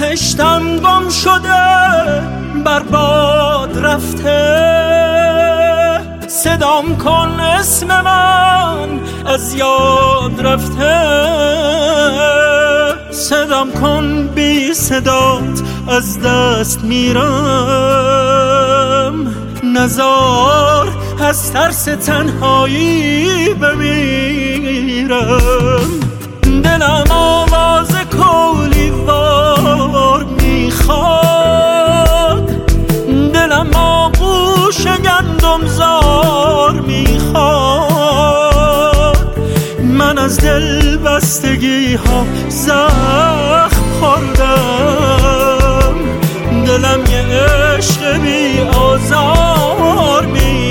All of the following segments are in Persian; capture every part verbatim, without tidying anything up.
بهشتم گم شده برباد رفته. صدام کن اسم من از یاد رفته، صدام کن بی صدات از دست میرم. نزار از ترس تنهایی بمیرم. دلم آواز کولی وار میخواد، دلم آغوش گندم زار میخواد. من از دل بستگی ها زخم خوردم، دلم یه عشق بی آزار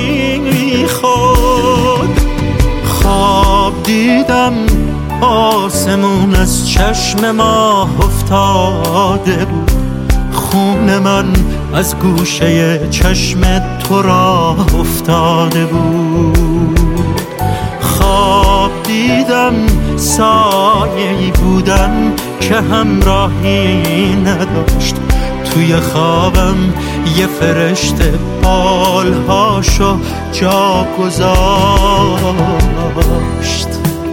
میخواد. خواب دیدم آسمون از چشم ماه افتاده بود، خون من از گوشه چشم تو راه افتاده بود. خواب دیدم سایه‌ای بودن که همراهی نداشت، توی خوابم یه فرشته بالهاشو جا گذاشت.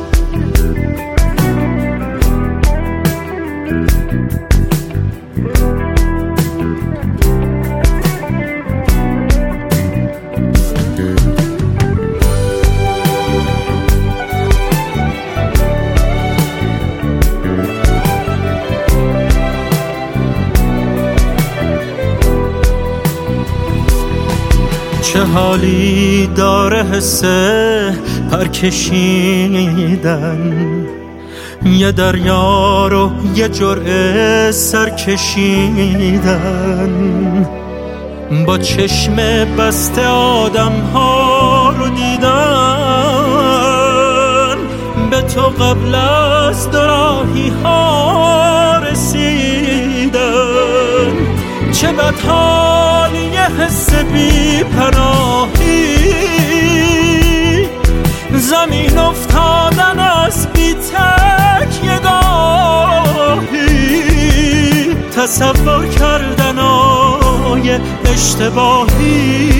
چه حالی داره حسه پرکشیدن، یه دریا رو یه جرعه سر کشیدن. با چشم بسته آدم ها رو دیدن، به تو قبل از دوراهی ها رسیدن. چه بدحالی یه حس بی پناهی، زمین افتادن از بی تک یه گاهی، تصور کردن آیه اشتباهی،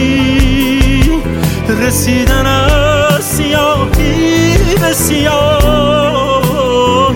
رسیدن از سیاهی به سیاهی.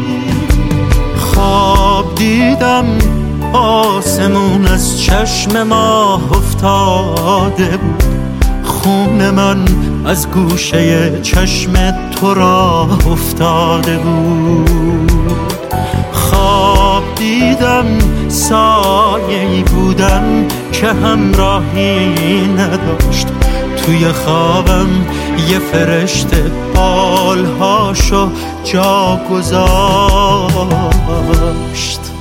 خواب دیدم آسمون از چشم ماه افتاده بود، خون من از گوشه چشم تو راه افتاده بود. خواب دیدم سایه‌ای بودن که همراهی نداشت، توی خوابم یه فرشته بالهاشو جا گذاشت.